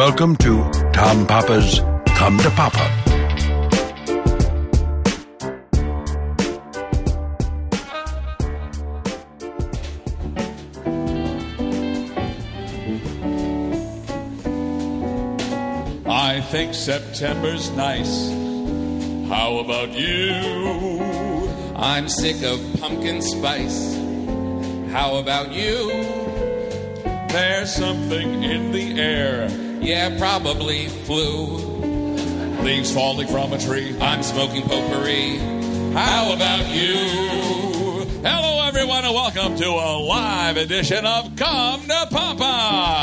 Welcome to Tom Papa's Come to Papa. I think September's nice. How about you? I'm sick of pumpkin spice. How about you? There's something in the air. Yeah, probably flu. Leaves falling from a tree. I'm smoking potpourri. How about you? Hello, everyone, and welcome to a live edition of Come to Papa.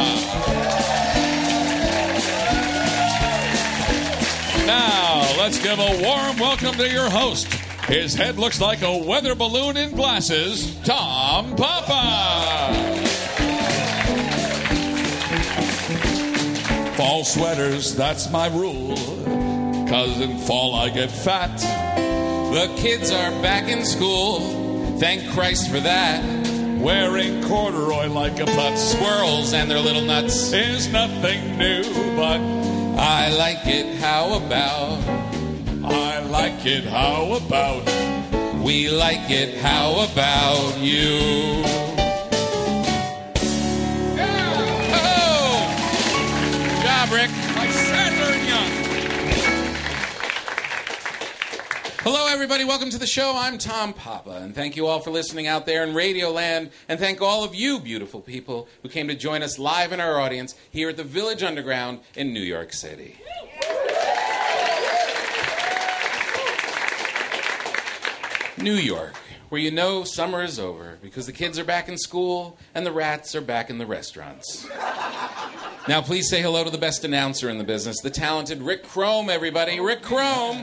Now, let's give a warm welcome to your host. His head looks like a weather balloon in glasses, Tom Papa. Fall sweaters, that's my rule, 'cause in fall I get fat. The kids are back in school. Thank Christ for that. Wearing corduroy like a putz. Squirrels and their little nuts. Is nothing new, but I like it. How about? I like it. How about? We like it. How about you? Rick. Like Sandler and Young. Hello, everybody. Welcome to the show. I'm Tom Papa, and thank you all for listening out there in Radio Land, and thank all of you beautiful people who came to join us live in our audience here at the Village Underground in New York City. New York, where you know summer is over because the kids are back in school and the rats are back in the restaurants. Now, please say hello to the best announcer in the business, the talented Rick Chrome, everybody. Rick Chrome.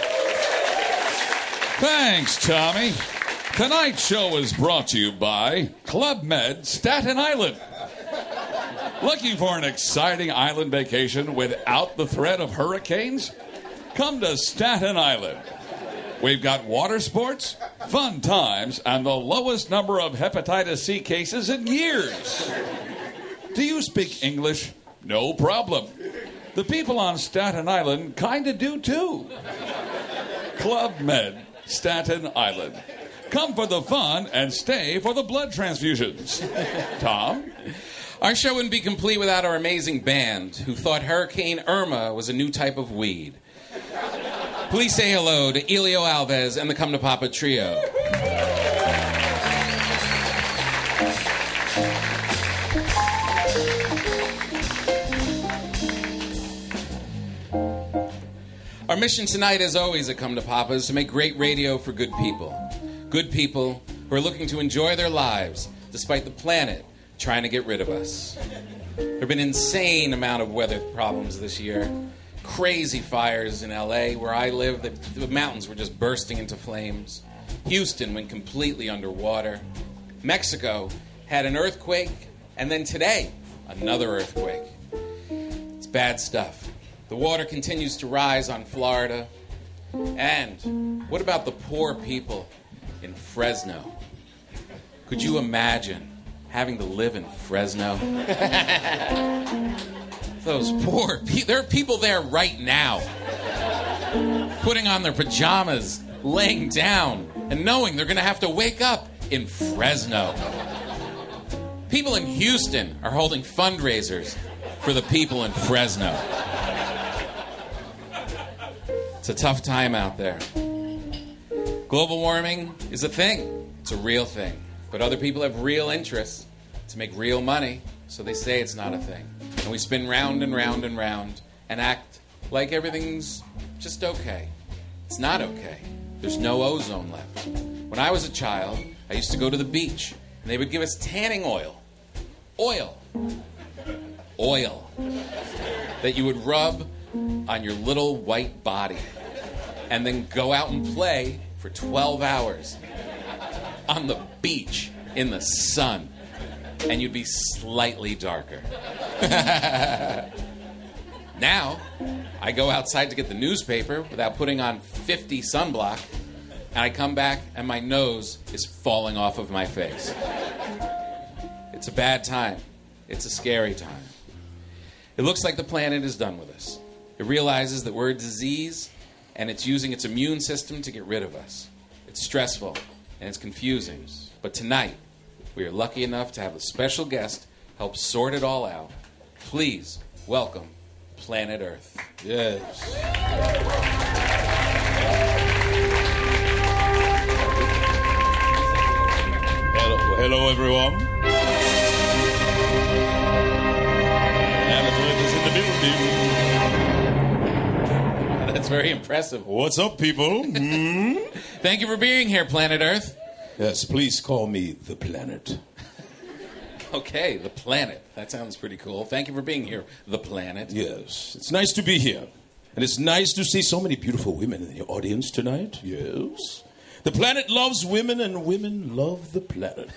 Thanks, Tommy. Tonight's show is brought to you by Club Med Staten Island. Looking for an exciting island vacation without the threat of hurricanes? Come to Staten Island. We've got water sports, fun times, and the lowest number of hepatitis C cases in years. Do you speak English? No problem. The people on Staten Island kind of do, too. Club Med, Staten Island. Come for the fun and stay for the blood transfusions. Tom? Our show wouldn't be complete without our amazing band, who thought Hurricane Irma was a new type of weed. Please say hello to Elio Alves and the Come to Papa Trio. Our mission tonight, as always, at Come to Papa, is to make great radio for good people. Good people who are looking to enjoy their lives despite the planet trying to get rid of us. There have been an insane amount of weather problems this year. Crazy fires in L.A., where I live. The mountains were just bursting into flames. Houston went completely underwater. Mexico had an earthquake, and then today, another earthquake. It's bad stuff. The water continues to rise on Florida. And what about the poor people in Fresno? Could you imagine having to live in Fresno? Those poor people. There are people there right now, putting on their pajamas, laying down, and knowing they're going to have to wake up in Fresno. People in Houston are holding fundraisers for the people in Fresno. It's a tough time out there. Global warming is a thing. It's a real thing. But other people have real interests to make real money, so they say it's not a thing. And we spin round and round and round and act like everything's just okay. It's not okay. There's no ozone left. When I was a child, I used to go to the beach, and they would give us tanning oil. Oil that you would rub on your little white body and then go out and play for 12 hours on the beach in the sun, and you'd be slightly darker. Now, I go outside to get the newspaper without putting on 50 sunblock, and I come back and my nose is falling off of my face. It's a bad time. It's a scary time. It looks like the planet is done with us. It realizes that we're a disease, and it's using its immune system to get rid of us. It's stressful, and it's confusing. But tonight, we are lucky enough to have a special guest help sort it all out. Please welcome Planet Earth. Yes. Hello, everyone. Planet Earth is in the building. That's very impressive. What's up, people? Thank you for being here, Planet Earth. Yes, please call me the planet. Okay, the planet. That sounds pretty cool. Thank you for being here, the planet. Yes, it's nice to be here. And it's nice to see so many beautiful women in the audience tonight. Yes. The planet loves women, and women love the planet.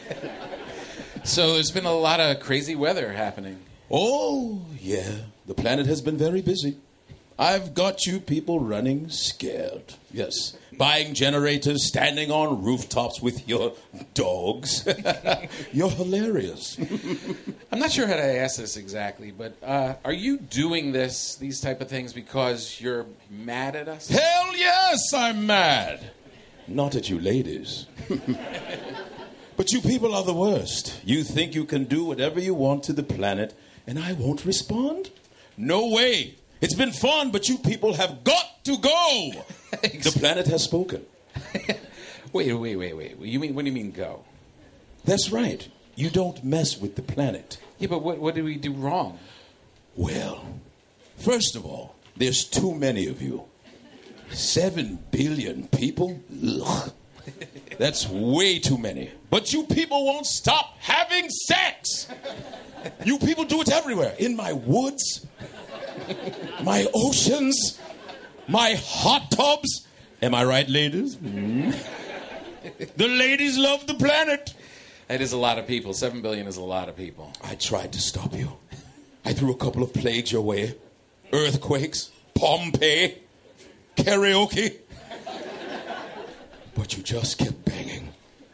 So there's been a lot of crazy weather happening. Oh, yeah. The planet has been very busy. I've got you people running scared. Yes. Buying generators, standing on rooftops with your dogs. You're hilarious. I'm not sure how to ask this exactly, but are you doing these type of things because you're mad at us? Hell yes, I'm mad. Not at you ladies. But you people are the worst. You think you can do whatever you want to the planet, and I won't respond? No way. It's been fun, but you people have got to go. The planet has spoken. Wait. What do you mean go? That's right. You don't mess with the planet. Yeah, but what did we do wrong? Well, first of all, there's too many of you. 7 billion people? Ugh. That's way too many. But you people won't stop having sex. You people do it everywhere. In my woods, my oceans, my hot tubs. Am I right, ladies? The ladies love the planet. That is a lot of people. 7 billion is a lot of people. I tried to stop you. I threw a couple of plagues your way. Earthquakes, Pompeii, karaoke. But you just kept banging.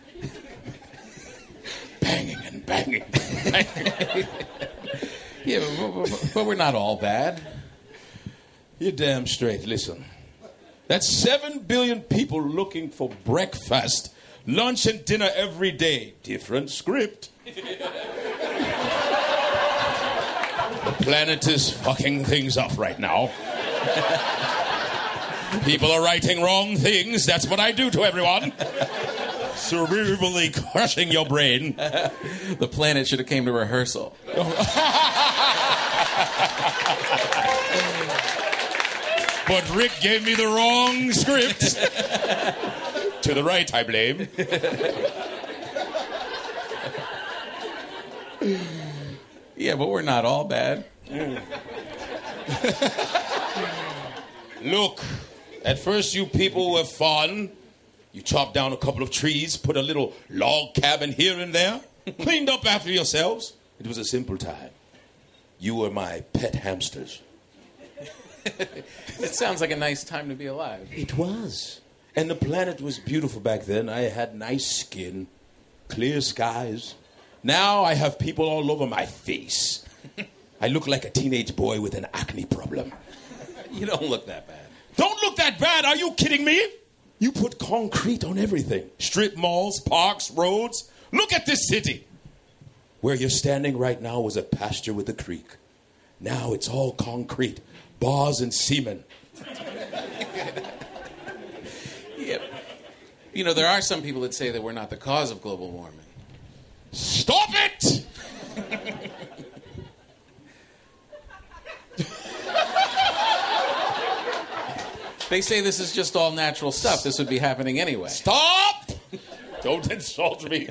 Banging and banging. Yeah, but we're not all bad. You're damn straight. Listen. That's 7 billion people looking for breakfast, lunch, and dinner every day. Different script. The planet is fucking things up right now. People are writing wrong things. That's what I do to everyone. Cerebrally crushing your brain. The planet should have came to rehearsal. But Rick gave me the wrong script. To the right, I blame. Yeah, but we're not all bad. Look, at first you people were fun. You chopped down a couple of trees, put a little log cabin here and there, cleaned up after yourselves. It was a simple time. You were my pet hamsters. It sounds like a nice time to be alive. It was. And the planet was beautiful back then. I had nice skin, clear skies. Now I have people all over my face. I look like a teenage boy with an acne problem. You don't look that bad. Don't look that bad. Are you kidding me? You put concrete on everything. Strip malls, parks, roads. Look at this city. Where you're standing right now was a pasture with a creek. Now it's all concrete, bars and cement. Yep. You know, there are some people that say that we're not the cause of global warming. Stop it! They say this is just all natural stuff. This would be happening anyway. Stop! Don't insult me.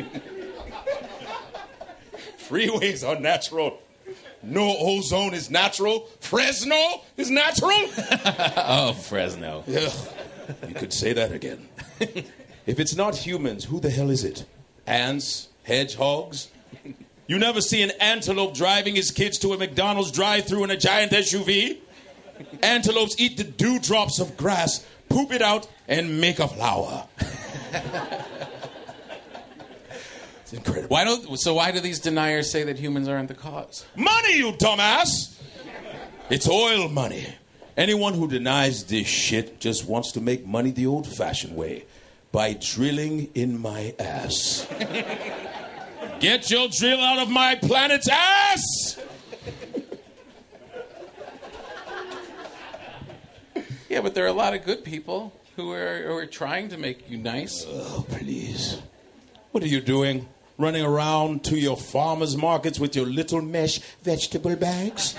Freeways are natural. No ozone is natural. Fresno is natural. Oh, Fresno. Yeah, you could say that again. If it's not humans, who the hell is it? Ants? Hedgehogs? You never see an antelope driving his kids to a McDonald's drive-thru in a giant SUV? Antelopes eat the dewdrops of grass, poop it out, and make a flower. incredible. Why do these deniers say that humans aren't the cause? Money, you dumbass! It's oil money. Anyone who denies this shit just wants to make money the old-fashioned way, by drilling in my ass. Get your drill out of my planet's ass! Yeah, but there are a lot of good people who are trying to make you nice. Oh, please. What are you doing? Running around to your farmers' markets with your little mesh vegetable bags?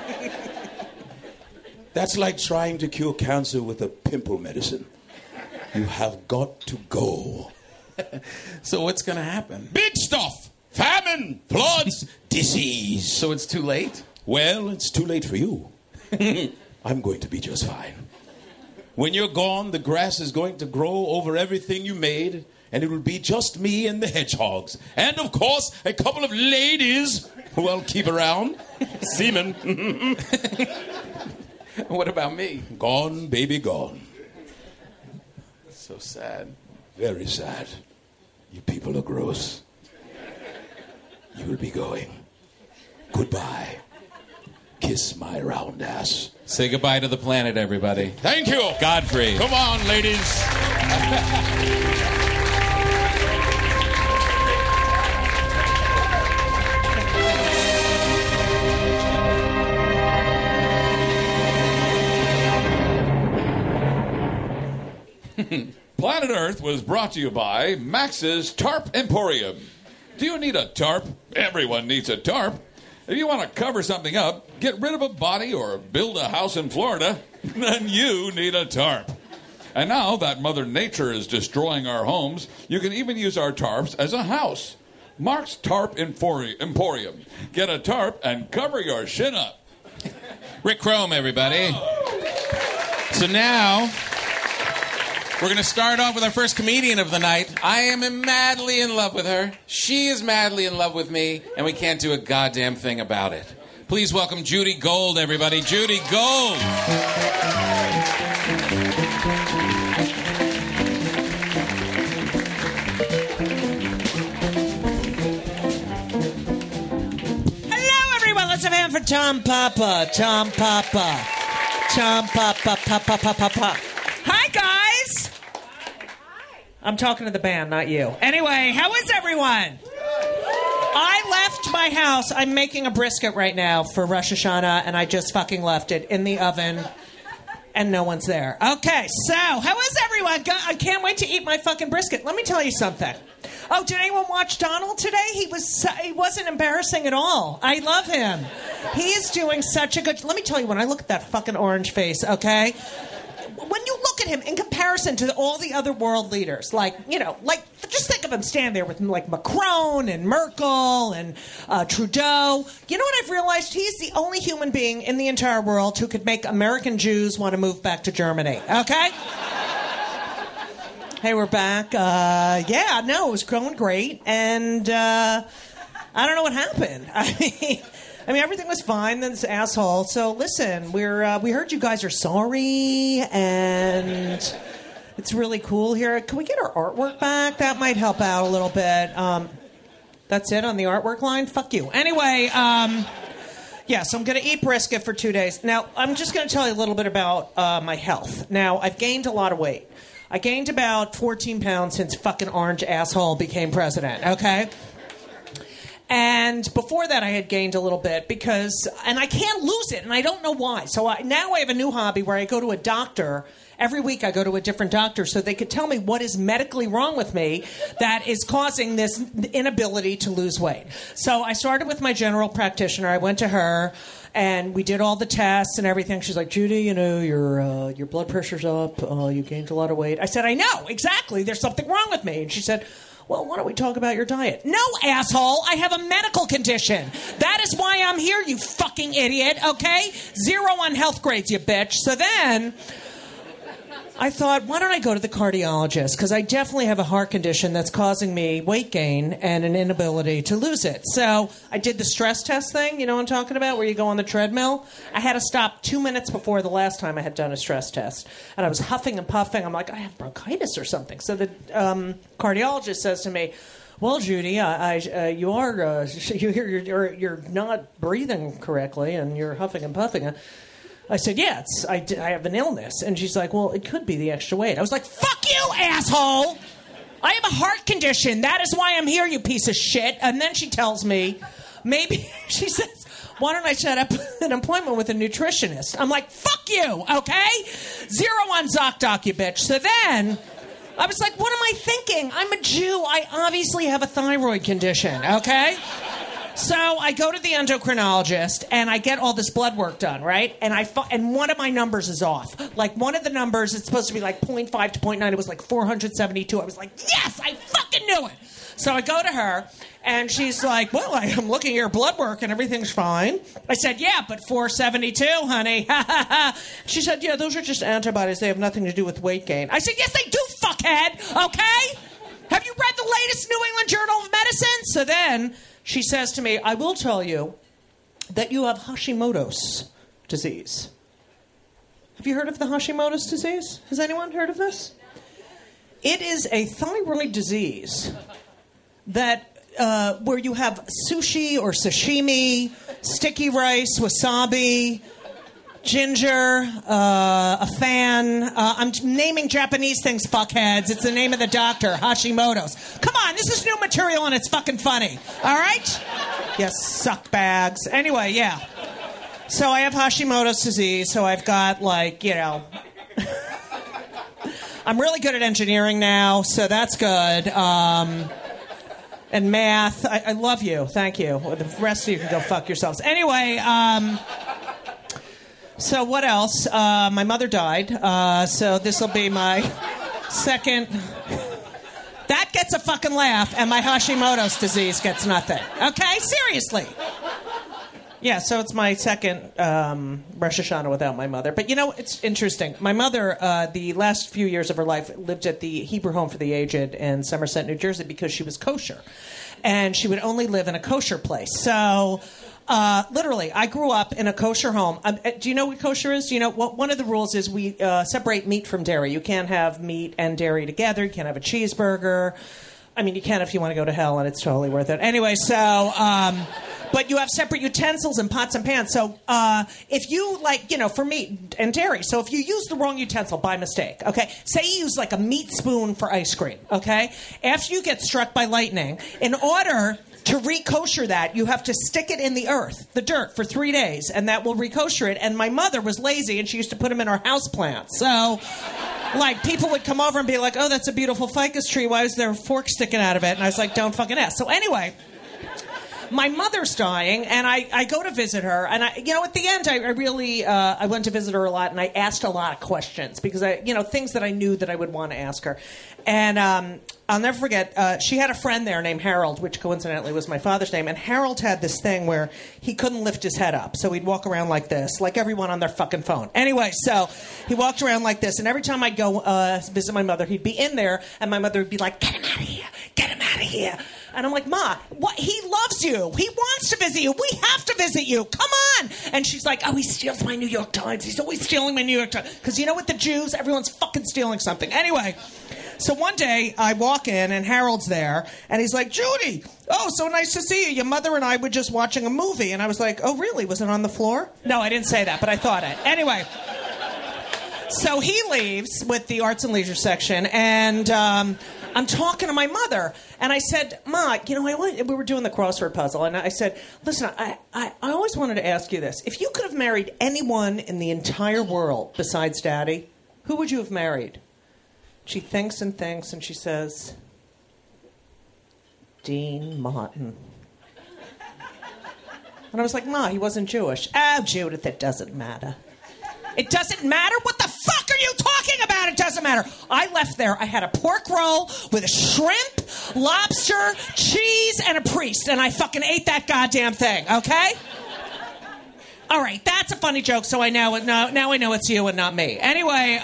That's like trying to cure cancer with a pimple medicine. You have got to go. So what's going to happen? Big stuff! Famine, floods, disease. So it's too late? Well, it's too late for you. I'm going to be just fine. When you're gone, the grass is going to grow over everything you made, and it will be just me and the hedgehogs. And, of course, a couple of ladies who I'll keep around. Seamen. What about me? Gone, baby, gone. So sad. Very sad. You people are gross. You will be going. Goodbye. Kiss my round ass. Say goodbye to the planet, everybody. Thank you. Godfrey. Come on, ladies. Planet Earth was brought to you by Max's Tarp Emporium. Do you need a tarp? Everyone needs a tarp. If you want to cover something up, get rid of a body, or build a house in Florida, then you need a tarp. And now that Mother Nature is destroying our homes, you can even use our tarps as a house. Mark's Tarp Emporium. Get a tarp and cover your shit up. Rick Chrome, everybody. So now, we're going to start off with our first comedian of the night. I am madly in love with her. She is madly in love with me, and we can't do a goddamn thing about it. Please welcome Judy Gold, everybody. Judy Gold. Hello, everyone. Let's have a hand for Tom Papa. Tom Papa. Tom Papa. Papa. Papa. Hi, guys. I'm talking to the band, not you. Anyway, how is everyone? I left my house. I'm making a brisket right now for Rosh Hashanah, and I just fucking left it in the oven, and no one's there. Okay, so how is everyone? I can't wait to eat my fucking brisket. Let me tell you something. Oh, did anyone watch Donald today? He wasn't embarrassing at all. I love him. He's doing such a good... Let me tell you, when I look at that fucking orange face, okay? When you look at him in comparison to all the other world leaders, just think of him stand there with like Macron and Merkel and Trudeau. You know what I've realized? He's the only human being in the entire world who could make American Jews want to move back to Germany. Okay? Hey, we're back. It was going great, and I don't know what happened. I mean, everything was fine. Then this asshole. So listen, we heard you guys are sorry, and it's really cool here. Can we get our artwork back? That might help out a little bit. That's it on the artwork line? Fuck you. Anyway, so I'm going to eat brisket for 2 days. Now, I'm just going to tell you a little bit about my health. Now, I've gained a lot of weight. I gained about 14 pounds since fucking orange asshole became president, okay? And before that, I had gained a little bit and I can't lose it, and I don't know why. So now I have a new hobby where I go to a doctor. Every week I go to a different doctor so they could tell me what is medically wrong with me that is causing this inability to lose weight. So I started with my general practitioner. I went to her, and we did all the tests and everything. She's like, Judy, your blood pressure's up. You gained a lot of weight. I said, I know, exactly. There's something wrong with me. And she said, well, why don't we talk about your diet? No, asshole. I have a medical condition. That is why I'm here, you fucking idiot, okay? 0 on health grades, you bitch. So then I thought, why don't I go to the cardiologist? Because I definitely have a heart condition that's causing me weight gain and an inability to lose it. So I did the stress test thing, you know what I'm talking about, where you go on the treadmill. I had to stop 2 minutes before the last time I had done a stress test. And I was huffing and puffing. I'm like, I have bronchitis or something. So the cardiologist says to me, well, Judy, you're not breathing correctly, and you're huffing and puffing. I said, yeah, I have an illness. And she's like, well, it could be the extra weight. I was like, fuck you, asshole! I have a heart condition. That is why I'm here, you piece of shit. And then she tells me, maybe, she says, why don't I set up an appointment with a nutritionist? I'm like, fuck you, okay? 0 on ZocDoc, you bitch. So then I was like, what am I thinking? I'm a Jew. I obviously have a thyroid condition, okay? So I go to the endocrinologist, and I get all this blood work done, right? And one of my numbers is off. Like, one of the numbers, it's supposed to be like 0.5 to 0.9. It was like 472. I was like, yes, I fucking knew it. So I go to her, and she's like, well, I'm looking at your blood work, and everything's fine. I said, yeah, but 472, honey. She said, yeah, those are just antibodies. They have nothing to do with weight gain. I said, yes, they do, fuckhead, okay? Have you read the latest New England Journal of Medicine? So then she says to me, I will tell you that you have Hashimoto's disease. Have you heard of the Hashimoto's disease? Has anyone heard of this? It is a thyroid disease that where you have sushi or sashimi, sticky rice, wasabi, ginger, a fan. I'm naming Japanese things, fuckheads. It's the name of the doctor, Hashimoto's. Come on, this is new material and it's fucking funny. All right? Yes, suck bags. Anyway, yeah. So I have Hashimoto's disease, so I've got, like, you know... I'm really good at engineering now, so that's good. And math. I love you. Thank you. The rest of you can go fuck yourselves. Anyway, so what else? My mother died, so this will be my second... That gets a fucking laugh, and my Hashimoto's disease gets nothing. Okay? Seriously. Yeah, so it's my second Rosh Hashanah without my mother. But, you know, it's interesting. My mother, the last few years of her life, lived at the Hebrew Home for the Aged in Somerset, New Jersey, because she was kosher. And she would only live in a kosher place. So, literally, I grew up in a kosher home. Do you know what kosher is? Do you know what? One of the rules is we separate meat from dairy. You can't have meat and dairy together. You can't have a cheeseburger. I mean, you can if you want to go to hell, and it's totally worth it. Anyway, so... but you have separate utensils and pots and pans. So if you, like, you know, for meat and dairy, so if you use the wrong utensil by mistake, okay, say you use, like, a meat spoon for ice cream, okay, after you get struck by lightning, in order to re-kosher that, you have to stick it in the earth, the dirt, for 3 days, and that will re-kosher it. And my mother was lazy, and she used to put them in her houseplant. So... like, people would come over and be like, oh, that's a beautiful ficus tree. Why is there a fork sticking out of it? And I was like, don't fucking ask. So anyway, my mother's dying, and I go to visit her. And, you know, at the end, I really, I went to visit her a lot, and I asked a lot of questions because, things that I knew that I would want to ask her. And I'll never forget, she had a friend there named Harold, which coincidentally was my father's name. And Harold had this thing where he couldn't lift his head up. So he'd walk around like this, like everyone on their fucking phone. Anyway, so he walked around like this. And every time I'd go visit my mother, he'd be in there. And my mother would be like, get him out of here. Get him out of here. And I'm like, Ma, what? He loves you. He wants to visit you. We have to visit you. Come on. And she's like, oh, he steals my New York Times. He's always stealing my New York Times. Because you know what, the Jews, everyone's fucking stealing something. Anyway, so one day I walk in and Harold's there. And he's like, Judy, oh, so nice to see you. Your mother and I were just watching a movie. And I was like, oh, really? Was it on the floor? No, I didn't say that, but I thought it. Anyway. So he leaves with the arts and leisure section, and I'm talking to my mother, and I said, Ma, you know, we were doing the crossword puzzle, and I said, listen, I always wanted to ask you this. If you could have married anyone in the entire world besides Daddy, who would you have married? She thinks and thinks, and she says, Dean Martin. And I was like, Ma, he wasn't Jewish. Oh, Judith, it doesn't matter. It doesn't matter? What the fuck are you talking about? It doesn't matter. I left there. I had a pork roll with a shrimp, lobster, cheese, and a priest. And I fucking ate that goddamn thing, okay? All right, that's a funny joke, so I know it. Now I know it's you and not me. Anyway,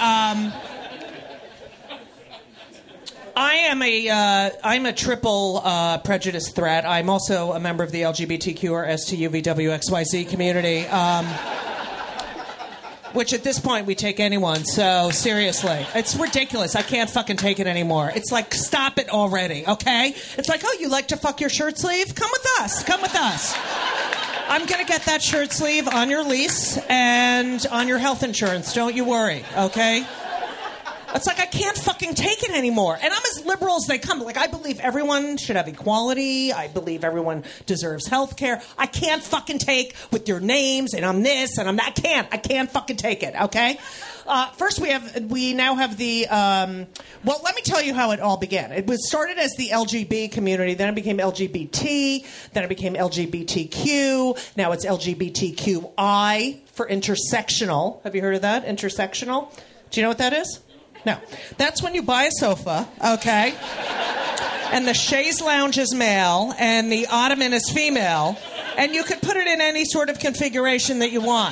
I'm a triple prejudice threat. I'm also a member of the LGBTQ or STUVWXYZ community. Which at this point we take anyone, so seriously. It's ridiculous. I can't fucking take it anymore. It's like, stop it already, okay? It's like, oh, you like to fuck your shirt sleeve? Come with us. Come with us. I'm going to get that shirt sleeve on your lease and on your health insurance. Don't you worry, okay? It's like I can't fucking take it anymore. And I'm as liberal as they come. Like, I believe everyone should have equality. I believe everyone deserves health care. I can't fucking take with your names and I'm this and I'm that. I can't fucking take it, okay? First, we now have the... well, let me tell you how it all began. It was started as the LGB community. Then it became LGBT. Then it became LGBTQ. Now it's LGBTQI for intersectional. Have you heard of that? Intersectional? Do you know what that is? No. That's when you buy a sofa, okay? And the chaise lounge is male and the ottoman is female. And you could put it in any sort of configuration that you want.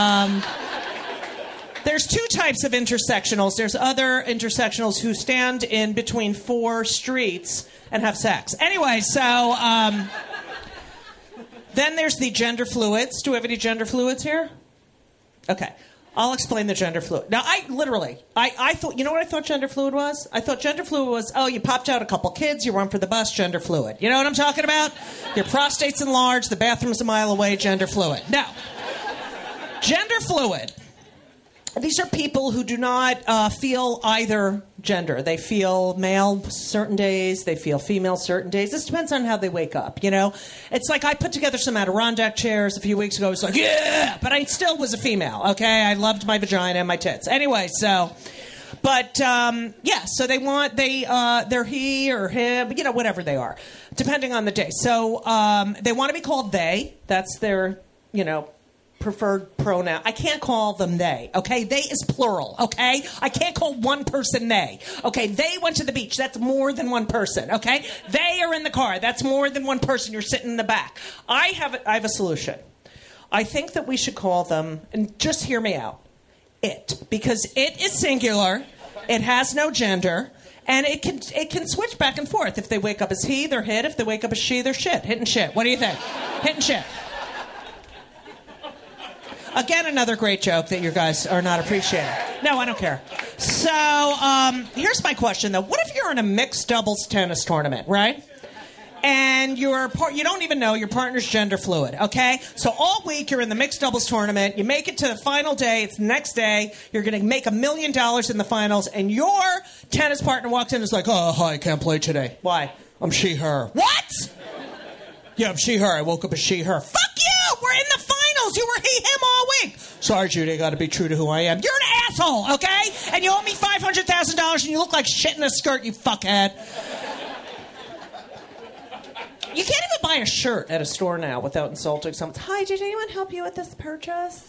There's two types of intersectionals. There's other intersectionals who stand in between four streets and have sex. Anyway, so then there's the gender fluids. Do we have any gender fluids here? Okay. I'll explain the gender fluid. Now, I thought, you know what I thought gender fluid was? I thought gender fluid was, oh, you popped out a couple kids, you run for the bus, gender fluid. You know what I'm talking about? Your prostate's enlarged, the bathroom's a mile away, gender fluid. No. Gender fluid. These are people who do not feel either gender. They feel male certain days. They feel female certain days. This depends on how they wake up, you know? It's like I put together some Adirondack chairs a few weeks ago. I was like, yeah! But I still was a female, okay? I loved my vagina and my tits. Anyway, so... But, yeah, so they're he or him, you know, whatever they are, depending on the day. So they want to be called they. That's their, you know... preferred pronoun. I can't call them they, okay? They is plural, okay? I can't call one person they. Okay, they went to the beach. That's more than one person, okay? They are in the car. That's more than one person. You're sitting in the back. I have a solution. I think that we should call them, and just hear me out, it. Because it is singular. It has no gender. And it can switch back and forth. If they wake up as he, they're hit. If they wake up as she, they're shit. Hit and shit. What do you think? Hit and shit. Again, another great joke that you guys are not appreciating. No, I don't care. So, here's my question, though. What if you're in a mixed doubles tennis tournament, right? And you don't even know your partner's gender fluid, okay? So all week you're in the mixed doubles tournament. You make it to the final day. It's the next day. You're going to make $1 million in the finals. And your tennis partner walks in and is like, oh, hi, I can't play today. Why? I'm she, her. What? Yeah, I'm she, her. I woke up as she, her. Fuck you! We're in the finals. You were he, him all week. Sorry, Judy, I got to be true to who I am. You're an asshole, okay? And you owe me $500,000 and you look like shit in a skirt, you fuckhead. You can't even buy a shirt at a store now without insulting someone. Hi, did anyone help you with this purchase?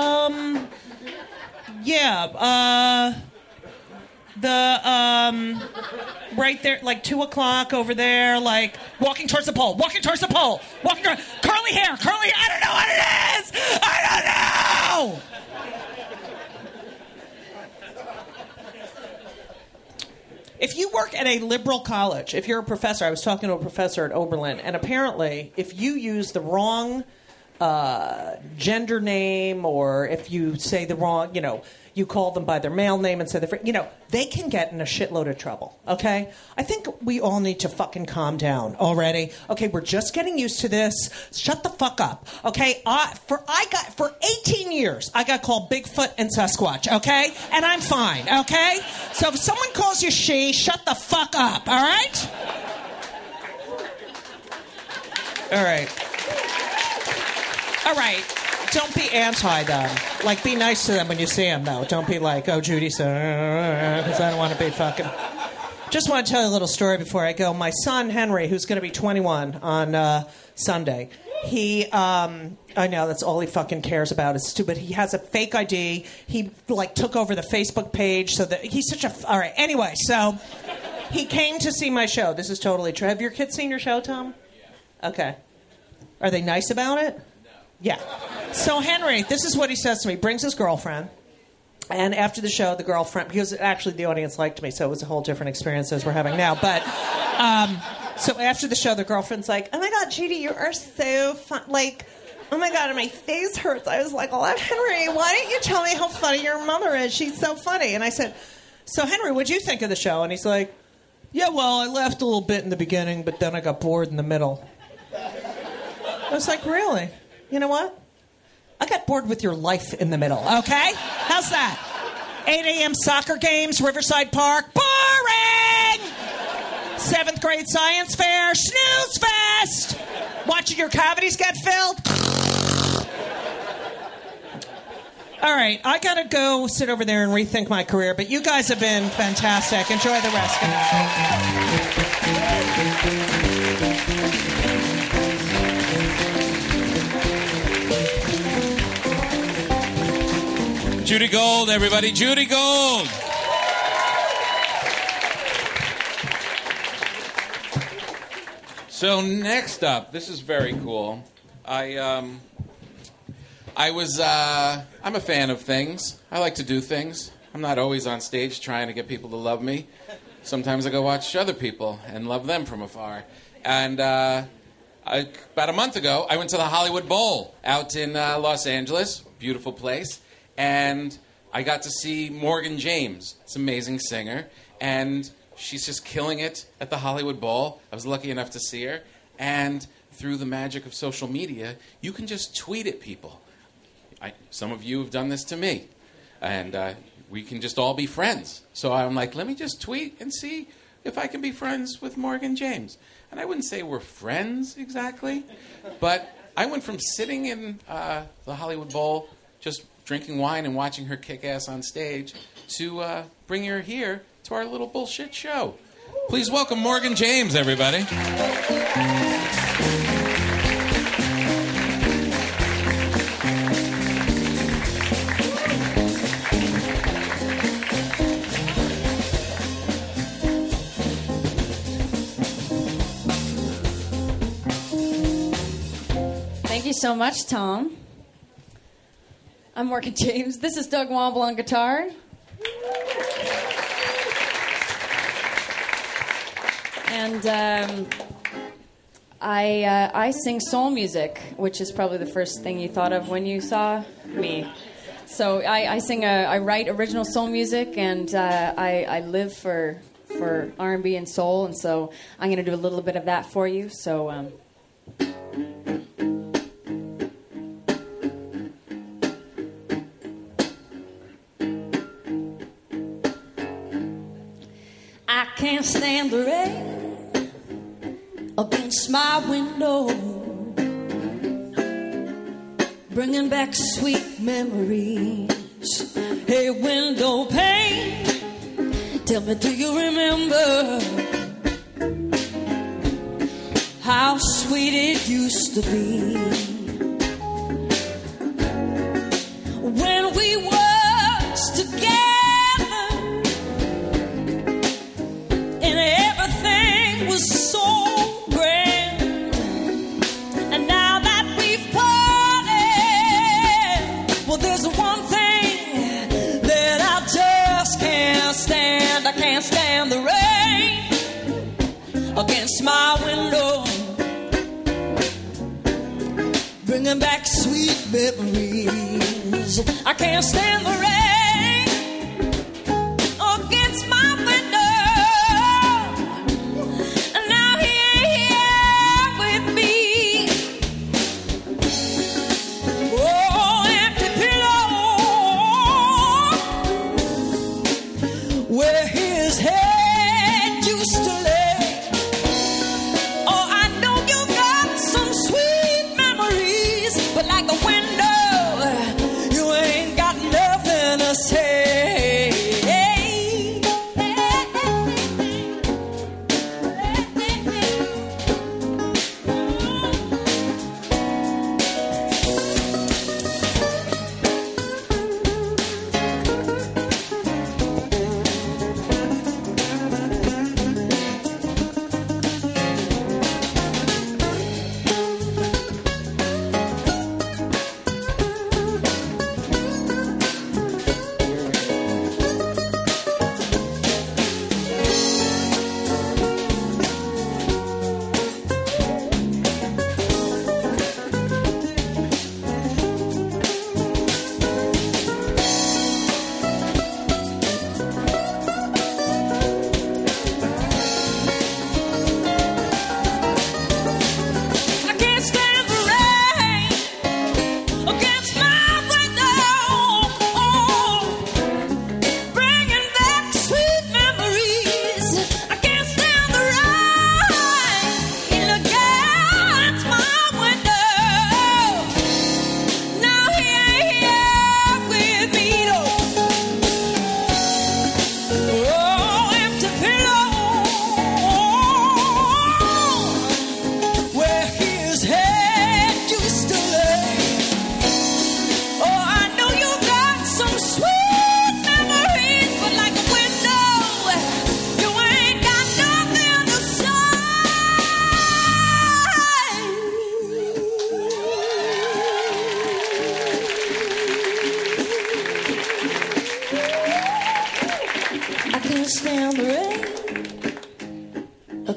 Right there, like 2 o'clock over there, like walking towards the pole, curly hair, I don't know what it is! I don't know! If you work at a liberal college, if you're a professor, I was talking to a professor at Oberlin, and apparently if you use the wrong gender name, or if you say the wrong, you know, you call them by their male name instead of, you know, they can get in a shitload of trouble, okay? I think we all need to fucking calm down already. Okay, we're just getting used to this. Shut the fuck up, okay? For 18 years, I got called Bigfoot and Sasquatch, okay? And I'm fine, okay? So if someone calls you she, shut the fuck up, all right? All right. Don't be anti them. Like, be nice to them when you see them, though. Don't be like, oh, Judy said, because I don't want to be fucking... Just want to tell you a little story before I go. My son, Henry, who's going to be 21 on Sunday, I know, that's all he fucking cares about is stupid. He has a fake ID. He, like, took over the Facebook page so that... He's such a... All right, anyway, so he came to see my show. This is totally true. Have your kids seen your show, Tom? Yeah. Okay. Are they nice about it? Yeah. So Henry, this is what he says to me. Brings his girlfriend. And after the show, the girlfriend... Because actually the audience liked me, so it was a whole different experience as we're having now. But, so after the show, the girlfriend's like, oh my God, Judy, you are so fun. Like, Oh my God, my face hurts. I was like, well, Henry, why don't you tell me how funny your mother is? She's so funny. And I said, so Henry, what'd you think of the show? And he's like, yeah, well, I laughed a little bit in the beginning, but then I got bored in the middle. I was like, really? You know what? I got bored with your life in the middle, okay? How's that? 8 a.m. soccer games, Riverside Park, boring! 7th grade science fair, snooze fest! Watching your cavities get filled. All right, I gotta go sit over there and rethink my career, but you guys have been fantastic. Enjoy the rest of it. Judy Gold, everybody, Judy Gold. So next up, this is very cool. I'm a fan of things. I like to do things. I'm not always on stage trying to get people to love me. Sometimes I go watch other people and love them from afar. And about a month ago, I went to the Hollywood Bowl out in Los Angeles. Beautiful place. And I got to see Morgan James. It's an amazing singer. And she's just killing it at the Hollywood Bowl. I was lucky enough to see her. And through the magic of social media, you can just tweet at people. Some of you have done this to me. And we can just all be friends. So I'm like, let me just tweet and see if I can be friends with Morgan James. And I wouldn't say we're friends exactly, but I went from sitting in the Hollywood Bowl, just drinking wine and watching her kick ass on stage, to bring her here to our little bullshit show. Please welcome Morgan James, everybody. Thank you so much, Tom. I'm Morgan James. This is Doug Womble on guitar. And I sing soul music, which is probably the first thing you thought of when you saw me. So I write original soul music, and I live for R&B and soul, and so I'm going to do a little bit of that for you. So. I can't stand the rain against my window, bringing back sweet memories. Hey, window pane, tell me, do you remember how sweet it used to be when we was together? So grand, and now that we've parted, well, there's one thing that I just can't stand. I can't stand the rain against my window, bringing back sweet memories. I can't stand the rain against my window.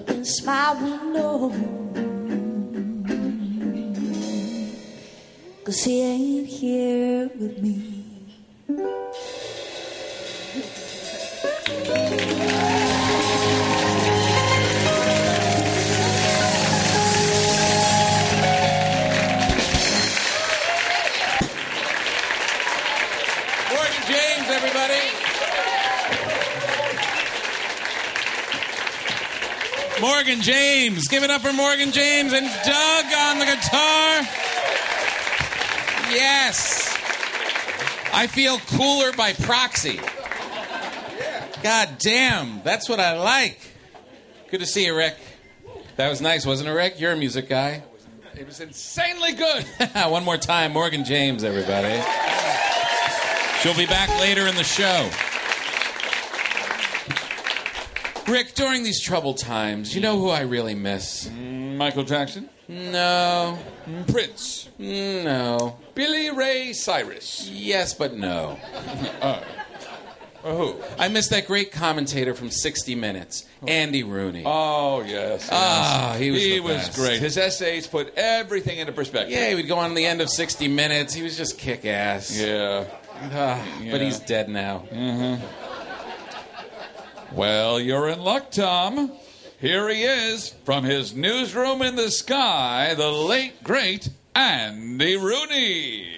against my window. 'Cause he ain't here with me. Morgan James, everybody. Morgan James. Give it up for Morgan James and Doug on the guitar. Yes. I feel cooler by proxy. God damn, that's what I like. Good to see you, Rick. That was nice, wasn't it, Rick? You're a music guy. It was insanely good. One more time, Morgan James, everybody. She'll be back later in the show. Rick, during these troubled times, you know who I really miss? Michael Jackson? No. Prince? No. Billy Ray Cyrus? Yes, but no. Who? I miss that great commentator from 60 Minutes, Andy Rooney. Oh, yes. Ah, he was the best. Great. His essays put everything into perspective. Yeah, he would go on the end of 60 Minutes. He was just kick-ass. Yeah. But he's dead now. Mm-hmm. Well, you're in luck, Tom. Here he is, from his newsroom in the sky, the late, great Andy Rooney.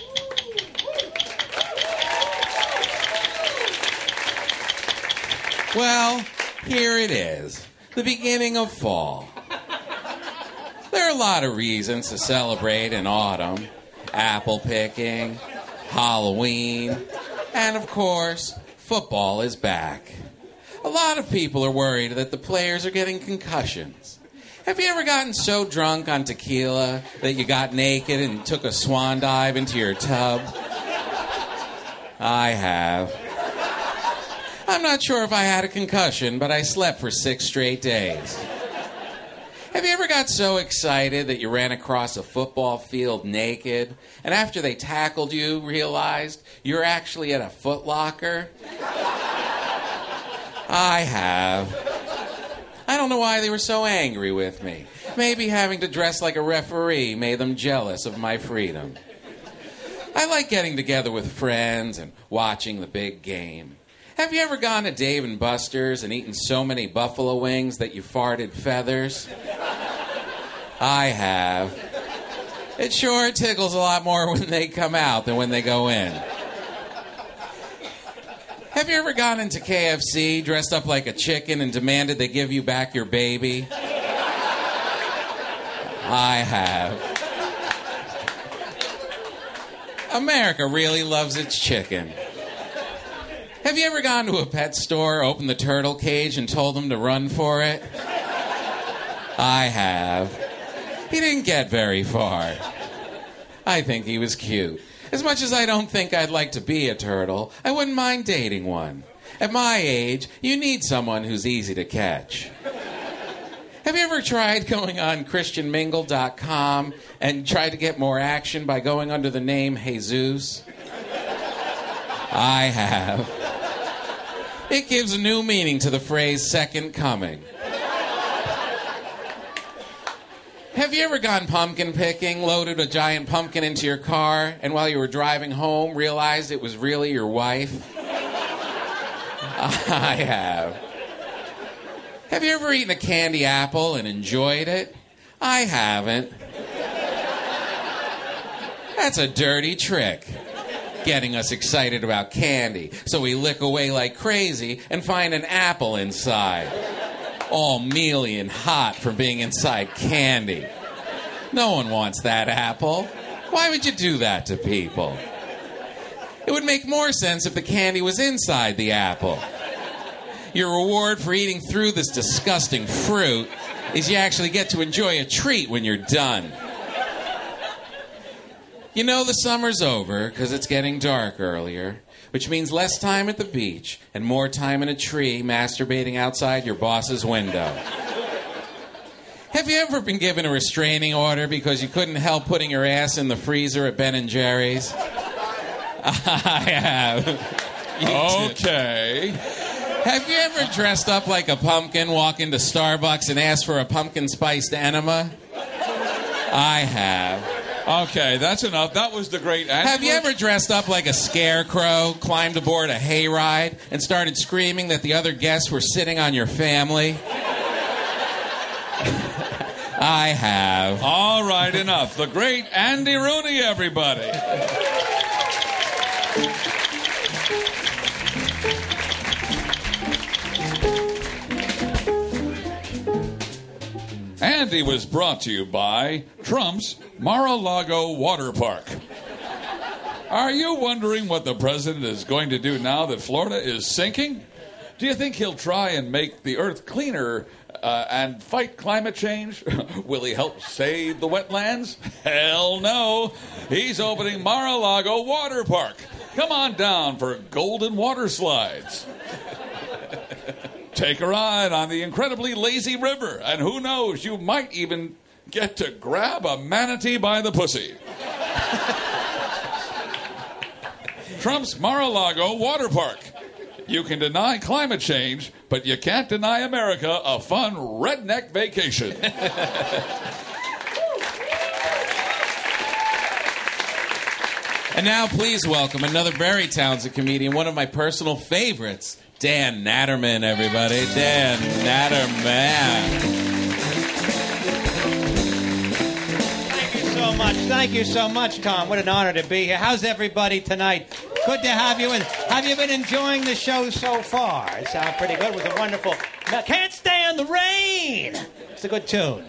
Well, here it is, the beginning of fall. There are a lot of reasons to celebrate in autumn. Apple picking, Halloween, and of course, football is back. A lot of people are worried that the players are getting concussions. Have you ever gotten so drunk on tequila that you got naked and took a swan dive into your tub? I have. I'm not sure if I had a concussion, but I slept for 6 straight days. Have you ever got so excited that you ran across a football field naked, and after they tackled you, realized you're actually at a Foot Locker? I have. I don't know why they were so angry with me. Maybe having to dress like a referee made them jealous of my freedom. I like getting together with friends and watching the big game. Have you ever gone to Dave & Buster's and eaten so many buffalo wings that you farted feathers? I have. It sure tickles a lot more when they come out than when they go in. Have you ever gone into KFC dressed up like a chicken and demanded they give you back your baby? I have. America really loves its chicken. Have you ever gone to a pet store, opened the turtle cage, and told them to run for it? I have. He didn't get very far. I think he was cute. As much as I don't think I'd like to be a turtle, I wouldn't mind dating one. At my age, you need someone who's easy to catch. Have you ever tried going on ChristianMingle.com and tried to get more action by going under the name Jesus? I have. It gives a new meaning to the phrase second coming. Have you ever gone pumpkin picking, loaded a giant pumpkin into your car, and while you were driving home, realized it was really your wife? I have. Have you ever eaten a candy apple and enjoyed it? I haven't. That's a dirty trick. Getting us excited about candy, so we lick away like crazy and find an apple inside. All mealy and hot from being inside candy. No one wants that apple. Why would you do that to people? It would make more sense if the candy was inside the apple. Your reward for eating through this disgusting fruit is you actually get to enjoy a treat when you're done. You know the summer's over because it's getting dark earlier, which means less time at the beach and more time in a tree masturbating outside your boss's window. Have you ever been given a restraining order because you couldn't help putting your ass in the freezer at Ben & Jerry's? I have. Okay. Have you ever dressed up like a pumpkin, walk into Starbucks and ask for a pumpkin spiced enema? I have. Okay, that's enough. That was the great Andy. Have you ever dressed up like a scarecrow, climbed aboard a hayride, and started screaming that the other guests were sitting on your family? I have. All right, enough. The great Andy Rooney, everybody. Andy was brought to you by Trump's Mar-a-Lago Water Park. Are you wondering what the president is going to do now that Florida is sinking? Do you think he'll try and make the earth cleaner and fight climate change? Will he help save the wetlands? Hell no. He's opening Mar-a-Lago Water Park. Come on down for golden water slides. Take a ride on the incredibly lazy river, and who knows, you might even get to grab a manatee by the pussy. Trump's Mar-a-Lago Water Park. You can deny climate change, but you can't deny America a fun redneck vacation. And now please welcome another very talented comedian, one of my personal favorites, Dan Natterman, everybody. Dan Natterman. Thank you so much, Tom. What an honor to be here. How's everybody tonight? Good to have you in. Have you been enjoying the show so far? It sounds pretty good. It was a wonderful... Can't Stand the Rain! It's a good tune.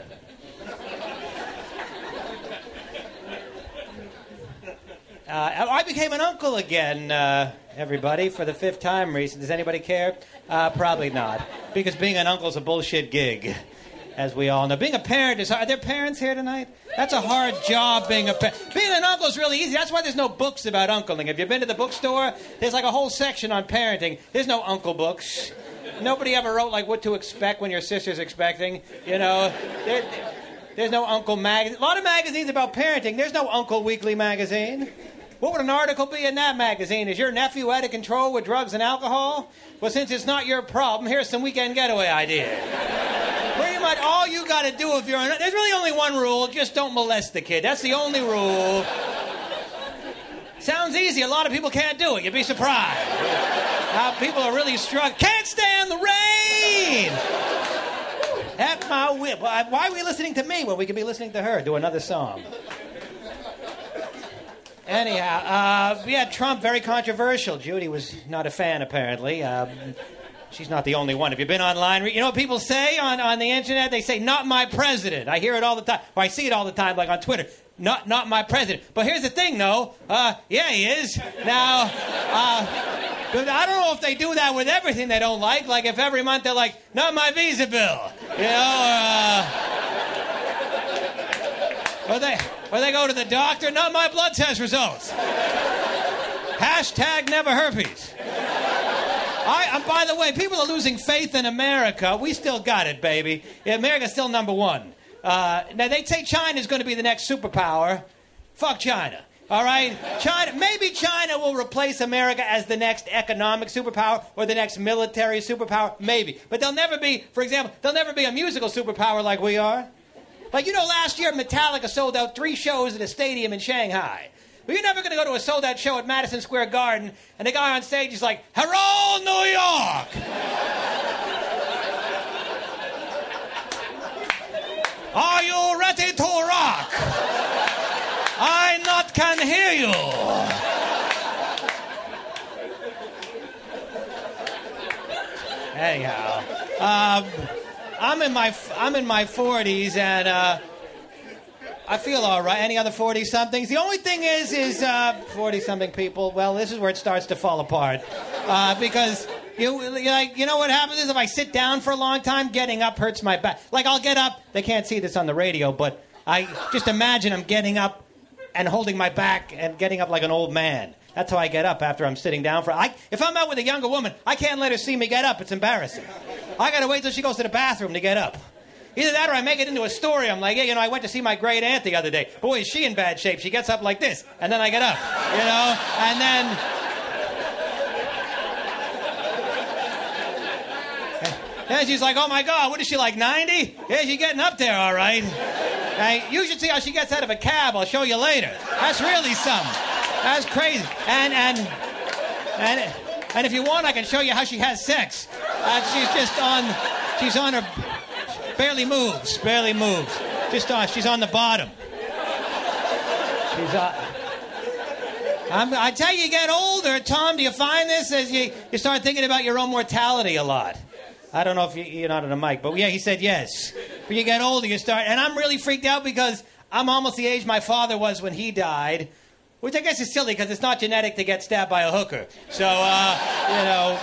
I became an uncle again, everybody, for the 5th time recently. Does anybody care? Probably not. Because being an uncle is a bullshit gig, as we all know. Being a parent is hard. Are there parents here tonight? That's a hard job, being a parent. Being an uncle is really easy. That's why there's no books about uncling. Have you been to the bookstore? There's like a whole section on parenting. There's no uncle books. Nobody ever wrote like what to expect when your sister's expecting. You know, there's no uncle magazine. A lot of magazines about parenting. There's no Uncle Weekly magazine. What would an article be in that magazine? Is your nephew out of control with drugs and alcohol? Well, since it's not your problem, here's some weekend getaway ideas. Pretty much all you got to do if you're... There's really only one rule. Just don't molest the kid. That's the only rule. Sounds easy. A lot of people can't do it. You'd be surprised. People are really struggling. Can't stand the rain! At my whip. Why are we listening to me when we could be listening to her do another song? Anyhow, yeah, Trump, very controversial. Judy was not a fan, apparently. She's not the only one. Have you been online? You know what people say on the internet? They say, not my president. I hear it all the time. Or I see it all the time, like on Twitter. Not my president. But here's the thing, though. Yeah, he is. Now, I don't know if they do that with everything they don't like. Like if every month they're like, not my visa bill. You know, or they go to the doctor, not my blood test results. Hashtag never herpes. By the way, people are losing faith in America. We still got it, baby. Yeah, America's still number one. Now, they say China's going to be the next superpower. Fuck China. All right? Maybe China will replace America as the next economic superpower or the next military superpower. Maybe. But they'll never be, for example, they'll never be a musical superpower like we are. Like, you know, last year Metallica sold out 3 shows at a stadium in Shanghai. But you're never going to go to a sold-out show at Madison Square Garden, and the guy on stage is like, hello, New York! Are you ready to rock? I not can hear you. Anyhow, I'm in my 40s, and I feel all right. Any other 40-somethings? The only thing is 40-something people, well, this is where it starts to fall apart. Because, you know what happens is if I sit down for a long time, getting up hurts my back. Like, I'll get up. They can't see this on the radio, but I just imagine I'm getting up and holding my back and getting up like an old man. That's how I get up after I'm sitting down for... If I'm out with a younger woman, I can't let her see me get up. It's embarrassing. I got to wait till she goes to the bathroom to get up. Either that or I make it into a story. I'm like, yeah, I went to see my great aunt the other day. Boy, is she in bad shape. She gets up like this, and then I get up, and then... Then she's like, oh, my God, what is she, like 90? Yeah, she's getting up there, all right. You should see how she gets out of a cab. I'll show you later. That's really something. That's crazy. And if you want, I can show you how she has sex. She's on her, barely moves. She's on the bottom. I tell you get older, Tom, do you find this as you start thinking about your own mortality a lot? I don't know if you're not on a mic, but yeah, he said yes. When you get older, you start, and I'm really freaked out because I'm almost the age my father was when he died, which I guess is silly because it's not genetic to get stabbed by a hooker. So, you know...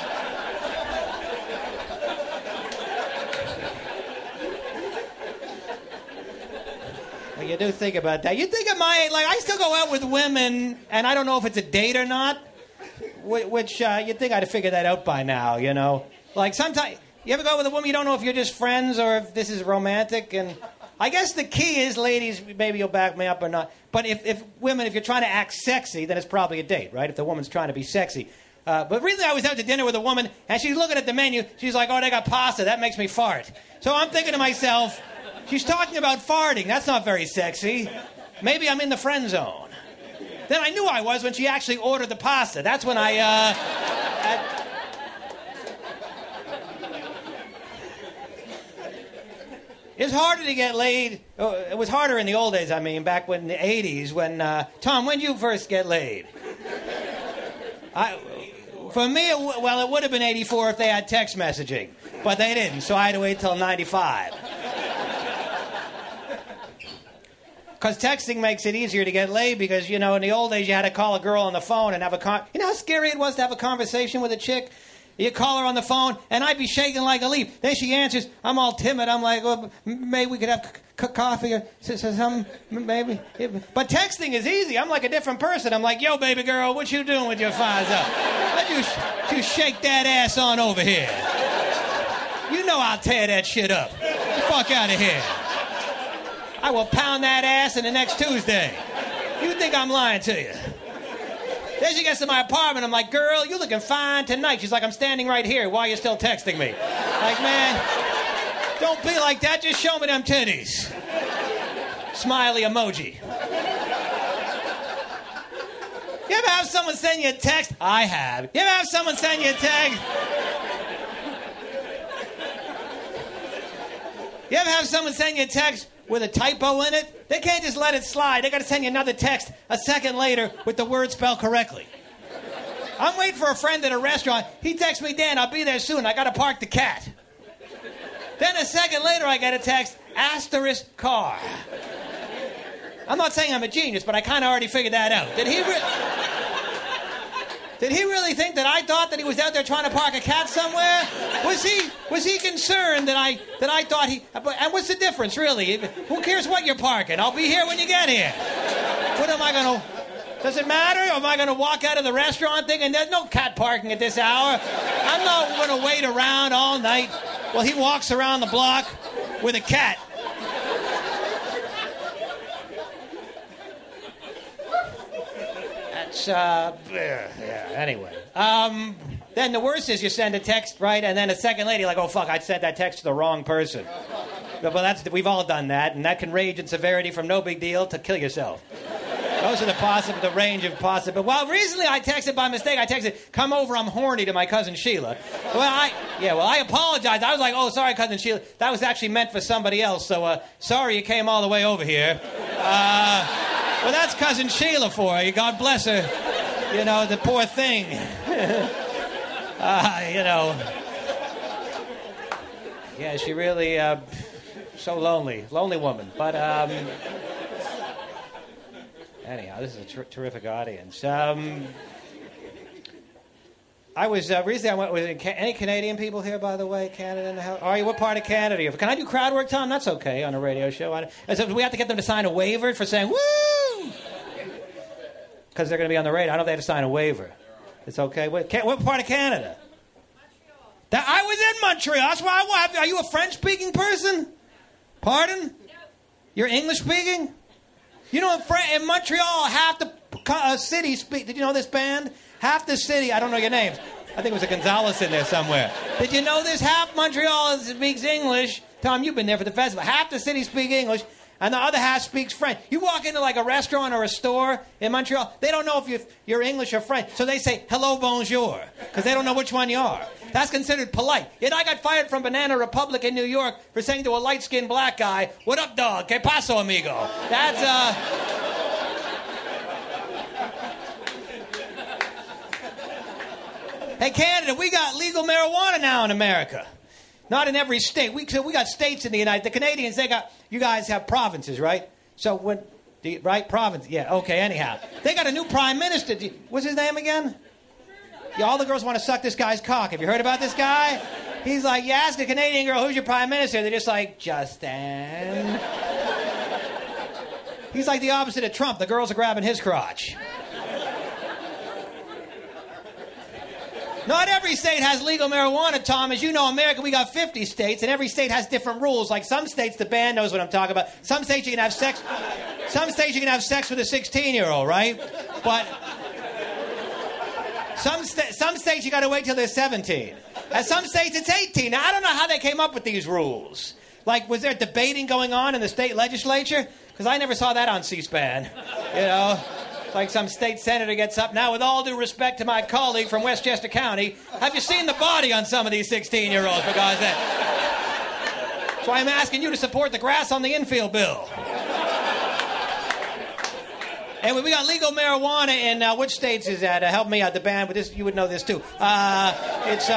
Well, you do think about that. You think of I still go out with women, and I don't know if it's a date or not, which you'd think I'd have figured that out by now, you know? Like, sometimes, you ever go out with a woman, you don't know if you're just friends or if this is romantic, and I guess the key is, ladies, maybe you'll back me up or not, but if women, if you're trying to act sexy, then it's probably a date, right? If the woman's trying to be sexy. But really, I was out to dinner with a woman, and she's looking at the menu, she's like, oh, they got pasta, that makes me fart. So I'm thinking to myself... She's talking about farting. That's not very sexy. Maybe I'm in the friend zone. Then I knew I was when she actually ordered the pasta. That's when It's harder to get laid. Oh, it was harder in the old days, I mean, back in the 80s when... Tom, when did you first get laid? For me, it would have been 84 if they had text messaging. But they didn't, so I had to wait till 95. Because texting makes it easier to get laid because, you know, in the old days you had to call a girl on the phone and have you know how scary it was to have a conversation with a chick? You call her on the phone and I'd be shaking like a leaf. Then she answers, I'm all timid. I'm like, well, maybe we could have coffee or something, maybe. But texting is easy. I'm like a different person. I'm like, yo, baby girl, what you doing with your thighs up? Let you shake that ass on over here. You know I'll tear that shit up. Get the fuck out of here. I will pound that ass in the next Tuesday. You think I'm lying to you? Then she gets to my apartment. I'm like, girl, you looking fine tonight. She's like, I'm standing right here. Why are you still texting me? Like, man, don't be like that. Just show me them titties. Smiley emoji. You ever have someone send you a text? I have. You ever have someone send you a text? You ever have someone send you a text with a typo in it? They can't just let it slide. They got to send you another text a second later with the word spelled correctly. I'm waiting for a friend at a restaurant. He texts me, Dan, I'll be there soon. I got to park the cat. Then a second later, I get a text, asterisk car. I'm not saying I'm a genius, but I kind of already figured that out. Did he really think that I thought that he was out there trying to park a cat somewhere? Was he concerned that I thought he... And what's the difference, really? Who cares what you're parking? I'll be here when you get here. What am I going to... Does it matter? Or am I going to walk out of the restaurant thinking there's no cat parking at this hour? I'm not going to wait around all night while he walks around the block with a cat. Anyway. Then the worst is you send a text, right? And then a second later, you're like, oh, fuck, I sent that text to the wrong person. Well, we've all done that, and that can range in severity from no big deal to kill yourself. Those are the range of possible. Well, recently I texted by mistake. I texted, come over, I'm horny, to my cousin Sheila. I apologize. I was like, oh, sorry, cousin Sheila. That was actually meant for somebody else, so sorry you came all the way over here. Well, that's cousin Sheila for you. God bless her. You know, the poor thing. You know. Yeah, she really, so lonely. Lonely woman. But, anyhow, this is a terrific audience. I was, recently I went with, any Canadian people here, by the way? Canada in the house? Are you, what part of Canada are you? Can I do crowd work, Tom? That's okay on a radio show. So we have to get them to sign a waiver for saying, woo! Because they're going to be on the radio. I don't know if they have to sign a waiver. It's okay. What part of Canada? Montreal. I was in Montreal. That's why are you a French-speaking person? Pardon? Yep. You're English-speaking? You know, in Montreal, half the city speak. Did you know this band? Half the city, I don't know your names. I think it was a Gonzalez in there somewhere. Did you know this? Half Montreal speaks English. Tom, you've been there for the festival. Half the city speaks English, and the other half speaks French. You walk into like a restaurant or a store in Montreal, they don't know if you're English or French, so they say, hello, bonjour, because they don't know which one you are. That's considered polite. Yet I got fired from Banana Republic in New York for saying to a light-skinned black guy, what up, dog? Que paso, amigo? That's, Hey, Canada, we got legal marijuana now in America. Not in every state. We got states in the United... The Canadians, you guys have provinces, right? So right? Province. Yeah, okay, anyhow. They got a new prime minister. What's his name again? Yeah, all the girls want to suck this guy's cock. Have you heard about this guy? He's like, you ask a Canadian girl, who's your prime minister? They're just like, Justin. He's like the opposite of Trump. The girls are grabbing his crotch. Not every state has legal marijuana, Tom. As you know, America, we got 50 states, and every state has different rules. Like some states, the band knows what I'm talking about. Some states you can have sex. Some states you can have sex with a 16-year-old, right? But some states you got to wait till they're 17. At some states it's 18. Now I don't know how they came up with these rules. Like, was there debating going on in the state legislature? Because I never saw that on C-SPAN. You know. Like some state senator gets up now, with all due respect to my colleague from Westchester County, have you seen the body on some of these 16-year-olds, for God's sake? That's why I'm asking you to support the grass on the infield bill. Anyway, we got legal marijuana in, which states is that? Help me out, the band, with this, you would know this too. It's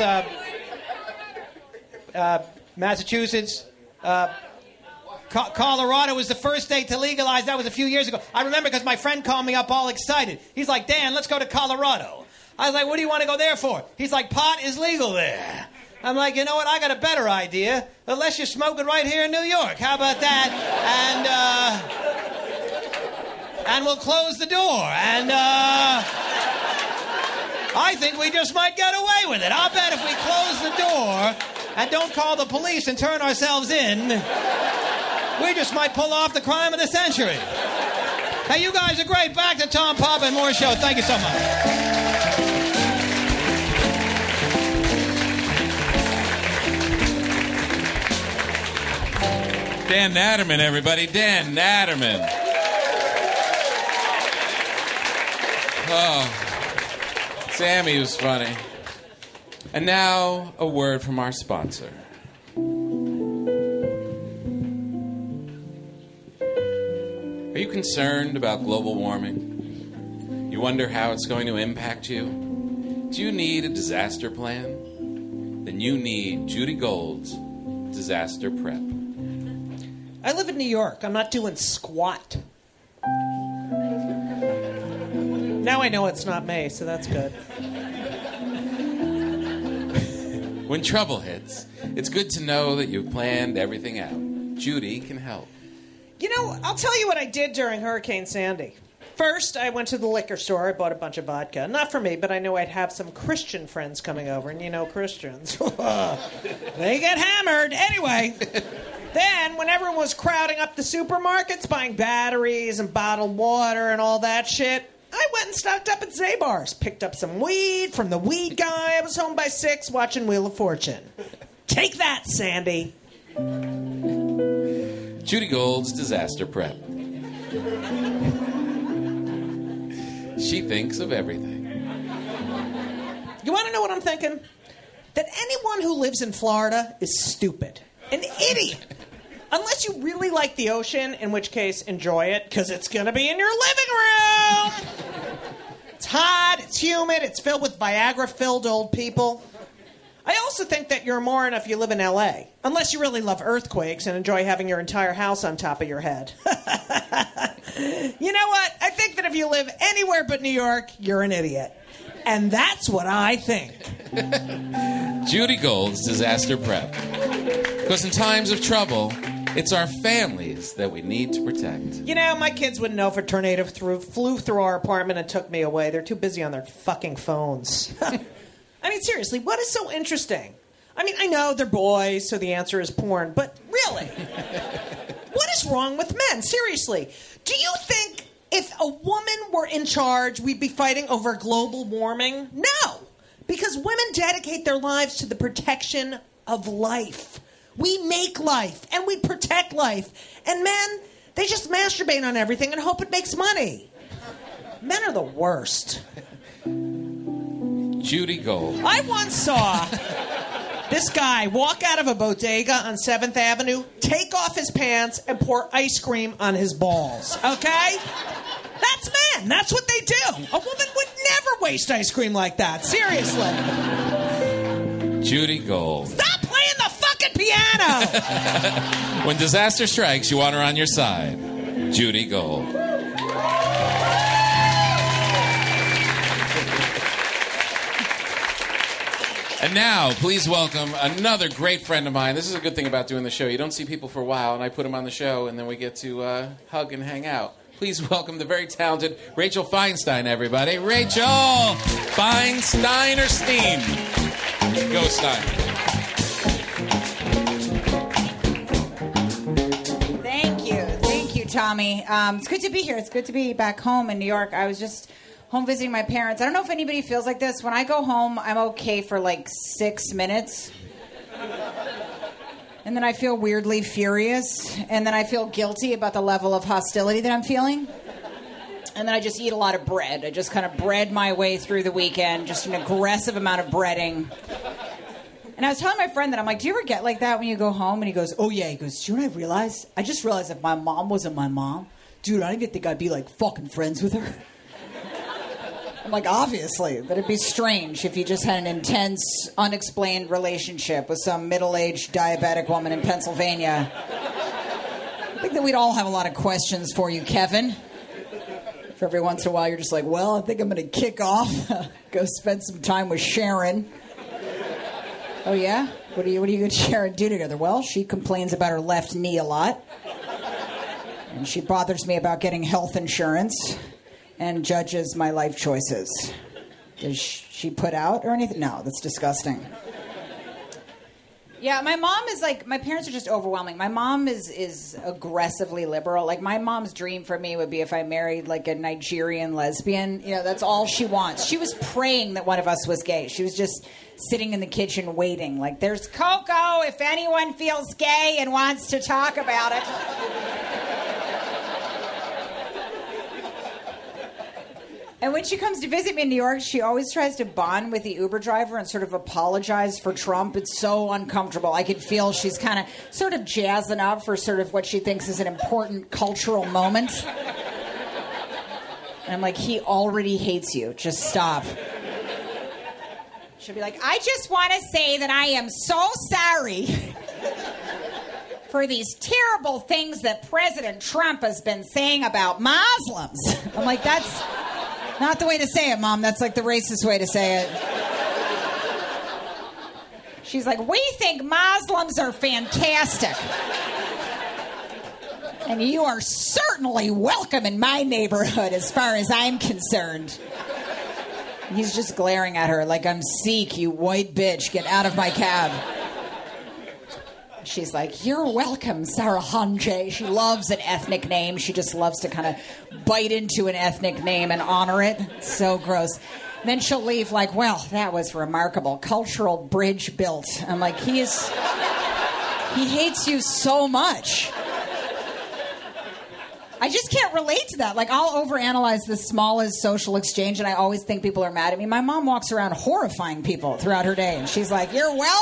Massachusetts, Colorado was the first state to legalize. That was a few years ago. I remember because my friend called me up all excited. He's like, Dan, let's go to Colorado. I was like, what do you want to go there for? He's like, pot is legal there. I'm like, you know what? I got a better idea. Unless you're smoking right here in New York. How about that? And we'll close the door. And I think we just might get away with it. I'll bet if we close the door and don't call the police and turn ourselves in, we just might pull off the crime of the century. Hey, you guys are great. Back to Tom Papa and more show. Thank you so much. Dan Natterman, everybody. Dan Natterman. Oh, Sammy was funny. And now, a word from our sponsor. Are you concerned about global warming? You wonder how it's going to impact you? Do you need a disaster plan? Then you need Judy Gold's Disaster Prep. I live in New York. I'm not doing squat. Now I know it's not May, so that's good. When trouble hits, it's good to know that you've planned everything out. Judy can help. You know, I'll tell you what I did during Hurricane Sandy. First, I went to the liquor store. I bought a bunch of vodka. Not for me, but I knew I'd have some Christian friends coming over. And you know Christians. They get hammered. Anyway, then when everyone was crowding up the supermarkets, buying batteries and bottled water and all that shit, I went and stocked up at Zabar's. Picked up some weed from the weed guy. I was home by 6 watching Wheel of Fortune. Take that, Sandy. Judy Gold's Disaster Prep. She thinks of everything. You want to know what I'm thinking? That anyone who lives in Florida is stupid. An idiot. Unless you really like the ocean, in which case, enjoy it, because it's going to be in your living room. It's hot, it's humid, it's filled with Viagra-filled old people. I also think that you're a moron if you live in L.A., unless you really love earthquakes and enjoy having your entire house on top of your head. You know what? I think that if you live anywhere but New York, you're an idiot. And that's what I think. Judy Gold's Disaster Prep. Because in times of trouble, it's our families that we need to protect. You know, my kids wouldn't know if a tornado flew through our apartment and took me away. They're too busy on their fucking phones. I mean, seriously, what is so interesting? I mean, I know they're boys, so the answer is porn, but really? What is wrong with men? Seriously. Do you think if a woman were in charge, we'd be fighting over global warming? No. Because women dedicate their lives to the protection of life. We make life, and we protect life. And men, they just masturbate on everything and hope it makes money. Men are the worst. Judy Gold. I once saw this guy walk out of a bodega on 7th Avenue, take off his pants, and pour ice cream on his balls. Okay? That's men. That's what they do. A woman would never waste ice cream like that. Seriously. Judy Gold. Stop playing the fucking piano! When disaster strikes, you want her on your side. Judy Gold. And now, please welcome another great friend of mine. This is a good thing about doing the show. You don't see people for a while, and I put them on the show, and then we get to hug and hang out. Please welcome the very talented Rachel Feinstein, everybody. Rachel Feinstein or Steen? Go, Stein. Thank you, Tommy. It's good to be here. It's good to be back home in New York. I was just home visiting my parents. I don't know if anybody feels like this. When I go home, I'm okay for like 6 minutes. And then I feel weirdly furious. And then I feel guilty about the level of hostility that I'm feeling. And then I just eat a lot of bread. I just kind of bread my way through the weekend, just an aggressive amount of breading. And I was telling my friend that, I'm like, do you ever get like that when you go home? And he goes, oh yeah. He goes, do you know what I realized? I just realized if my mom wasn't my mom, dude, I don't even think I'd be like fucking friends with her. I'm like, obviously, that it'd be strange if you just had an intense, unexplained relationship with some middle-aged diabetic woman in Pennsylvania. I think that we'd all have a lot of questions for you, Kevin. For every once in a while, you're just like, well, I think I'm going to kick off, go spend some time with Sharon. Oh, yeah? What are you and Sharon do together? Well, she complains about her left knee a lot. And she bothers me about getting health insurance. And judges my life choices. Does she put out or anything? No, that's disgusting. Yeah, my mom is like, my parents are just overwhelming. My mom is aggressively liberal. Like, my mom's dream for me would be if I married like a Nigerian lesbian. You know, that's all she wants. She was praying that one of us was gay. She was just sitting in the kitchen waiting. Like, there's Coco if anyone feels gay and wants to talk about it. And when she comes to visit me in New York, she always tries to bond with the Uber driver and sort of apologize for Trump. It's so uncomfortable. I can feel she's kind of sort of jazzing up for sort of what she thinks is an important cultural moment. And I'm like, he already hates you. Just stop. She'll be like, I just want to say that I am so sorry for these terrible things that President Trump has been saying about Muslims. I'm like, that's not the way to say it, Mom. That's like the racist way to say it. She's like, we think Muslims are fantastic. And you are certainly welcome in my neighborhood as far as I'm concerned. He's just glaring at her like, I'm Sikh, you white bitch. Get out of my cab. She's like, you're welcome, Sarahanje. She loves an ethnic name. She just loves to kind of bite into an ethnic name and honor it. It's so gross. Then she'll leave like, well, that was remarkable. Cultural bridge built. I'm like, he hates you so much. I just can't relate to that. Like, I'll overanalyze the smallest social exchange, and I always think people are mad at me. My mom walks around horrifying people throughout her day, and she's like, you're welcome.